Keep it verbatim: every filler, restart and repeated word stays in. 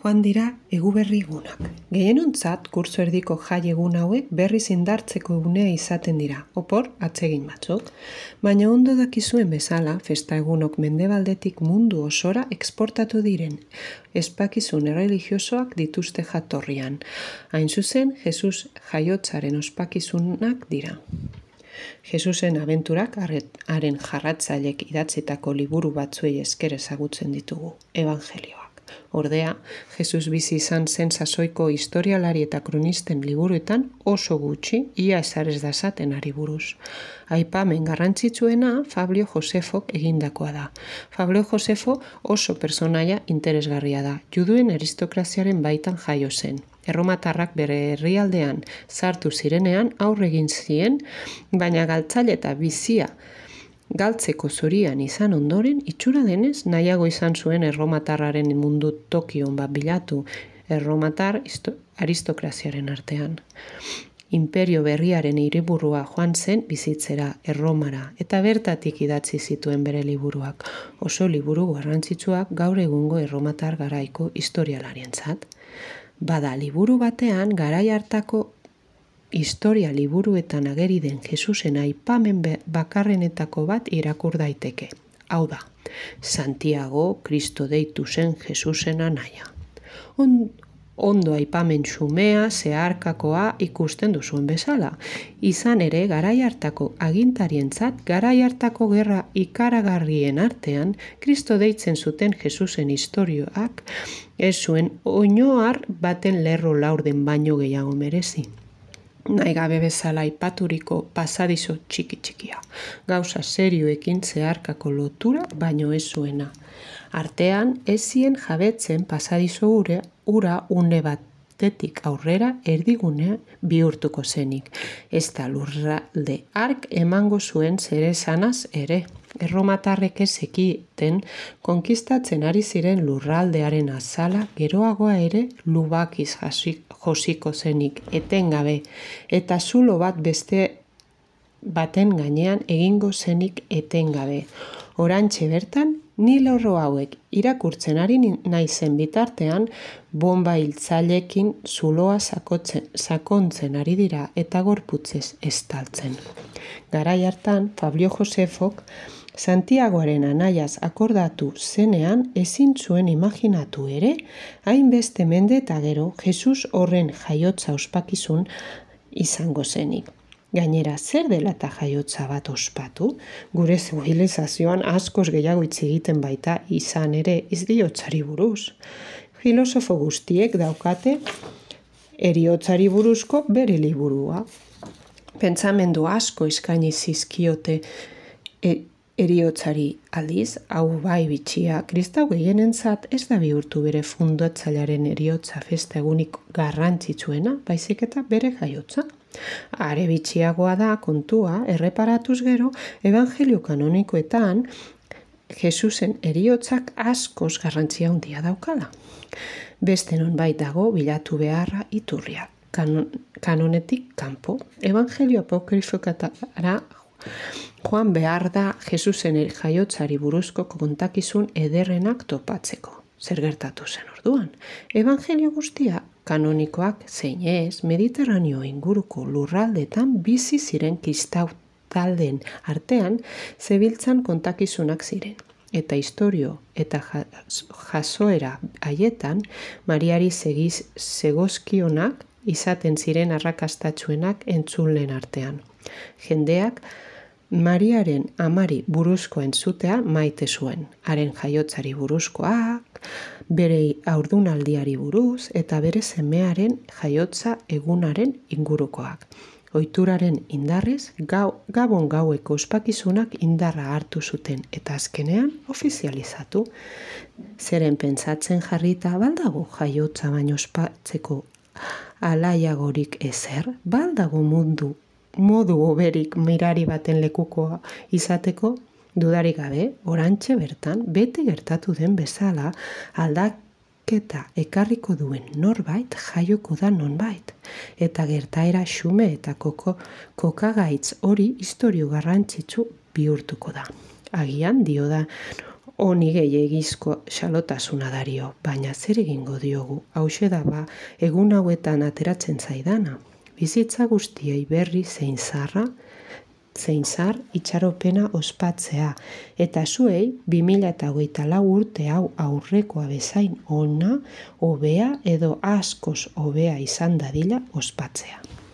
joan dira eguberri egunak. Gehienontzat kurtso erdiko jai egun hauek berriz indartzeko egunea izaten dira, opor atsegin batzuk. Baina ondo dakizuen bezala, festa egunok mendebaldetik mundu osora exportatu diren espakizun erreligiosoak dituzte jatorrian. Hain zuzen, Jesus jaiotzaren ospakizunak dira. Jesusen abenturak haren jarratzailek idatzitako liburu batzuei esker ezagutzen ditugu, evangelioak. Ordea, Jesus bizi izan zen sasoiko historialari eta kronisten liburuetan oso gutxi ia ezarez dazaten ari buruz. Aipamen garrantzitsuena Fabio Josefok egindakoa da. Fabio Josefo oso personaia interesgarria da. Juduen aristokraziaren baitan jaio zen. Erromatarrak bere herrialdean sartu zirenean aurre egin zien, baina galtzaile eta bizia galtzeko zorian izan ondoren, itxura denez nahiago izan zuen erromatarraren mundu tokion bat bilatu erromatar aristokraziaren artean. Imperio berriaren hiriburua joan zen bizitzera Erromara eta bertatik idatzi zituen bere liburuak. Oso liburu garrantzitsuak gaur egungo erromatar garaiko historialarientzat. Bada liburu batean garai hartako historia liburuetan ageri den Jesusen aipamen bakarrenetako bat irakur daiteke. Hau da, Santiago Kristo deitu zen Jesusen anaia. On, ondo aipamen xumea, zeharkakoa ikusten duzuen bezala. Izan ere, garai hartako agintarientzat, garai hartako gerra ikaragarrien artean, Kristo deitzen zuten Jesusen istorioak ez zuen oinoar baten lerro laurden baino gehiago merezi. Nahi gabe bezala aipaturiko pasadizo txiki-txikia. Gauza serioekin zeharkako lotura baino ez zuena. Artean, ez zien jabetzen pasadizo ura, ura une batetik aurrera erdigune bihurtuko zenik. Ez da lurralde ark emango zuen zeresanaz ere. Erromatarrek ez ekiten konkistatzen ari ziren lurraldearen azala geroagoa ere lubakiz josiko zenik etengabe eta zulo bat beste baten gainean egingo zenik etengabe. Orantxe bertan, ni lorro hauek irakurtzen ari naizen bitartean bomba hiltzaileekin zuloa sakotzen, sakontzen ari dira eta gorputzez estaltzen. Garai hartan, Fabio Josefok Santiagoaren anaiaz akordatu zenean ezin zuen imaginatu ere, hainbeste mende eta gero Jesus horren jaiotza ospakizun izango zenik. Gainera, zer dela eta jaiotza bat ospatu? Gure zibilizazioan askoz gehiago hitz egiten baita izan ere heriotzari buruz. Filosofo guztiek daukate heriotzari buruzko bere liburua. Pentsamendu asko eskaini zizkiote e, heriotzari aldiz, hau bai bitxia, kristau gehienentzat ez da bihurtu bere fundatzailearen heriotza festa egunik garrantzitsuena, baizik eta bere jaiotza. Are bitxiagoa da kontua, erreparatuz gero, evangelio kanonikoetan Jesusen heriotzak askoz garrantzia handia daukala. Beste non bait dago bilatu beharra iturria, kanon, kanonetik kanpo, evangelio apokrifokatara joan behar da Jesusen jaiotzari buruzko kontakizun ederrenak topatzeko. Zer gertatu zen orduan? Evangelio guztia kanonikoak zein ez Mediterraneo inguruko lurraldetan bizi ziren kristau taldeen artean zebiltzan kontakizunak ziren. Eta istorio eta jasoera haietan Mariari segiz zegozkionak izaten ziren arrakastatsuenak entzulen artean. Jendeak Mariaren amari buruzko entzutea maite zuen, haren jaiotzari buruzkoak, bere haurdunaldiari buruz eta bere semearen jaiotza egunaren ingurukoak. Ohituraren indarrez, gau, gabon gaueko ospakizunak indarra hartu zuten eta azkenean ofizializatu. Zeren pentsatzen jarrita baldago jaiotza baino ospatzeko alaiagorik ezer, baldago mundu modu oberik mirari baten lekukoa izateko, dudarik gabe, orantxe bertan, bete gertatu den bezala, aldaketa ekarriko duen norbait jaioko da nonbait. Eta gertaera xume eta koko, kokagaitz hori istorio garrantzitsu bihurtuko da. Agian dio da Honi gehiegizko xalotasuna dario, baina zer egingo diogu, hauxe da ba, egun hauetan ateratzen zaidana. Bizitza guztiei berri zein zarra, zein zar itxaropena ospatzea, eta zuei bi mila hogeita lau urte hau aurrekoa bezain ona, hobea edo askoz hobea izan dadila ospatzea.